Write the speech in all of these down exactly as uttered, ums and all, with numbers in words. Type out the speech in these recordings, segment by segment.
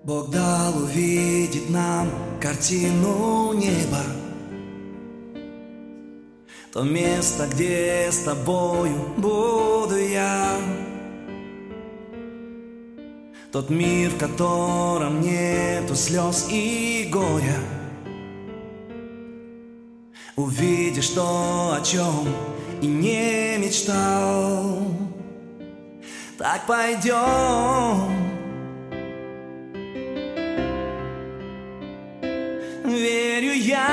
Бог дал увидеть нам картину неба, то место, где с тобою буду я, тот мир, в котором нету слез и горя. Увидишь то, о чем и не мечтал. Так пойдем, верю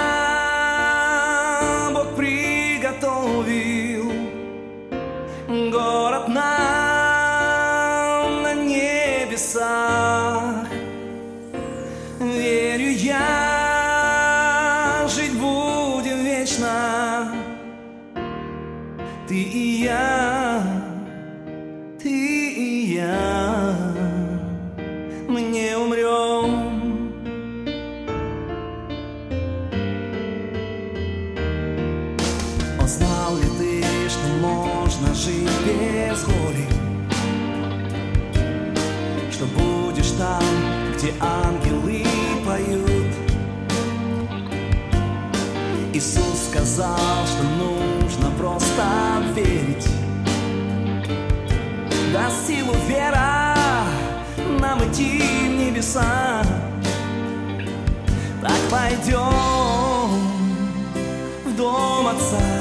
я, Бог приготовил город нам на небесах. Верю я, жить будем вечно, ты и я, ты и я, мы не умрем. О, знал ли ты, что можно жить без боли, что будешь там, где ангелы поют? Иисус сказал, что нужно просто верить. Даст силу вера нам идти в небеса. Так пойдем в дом Отца.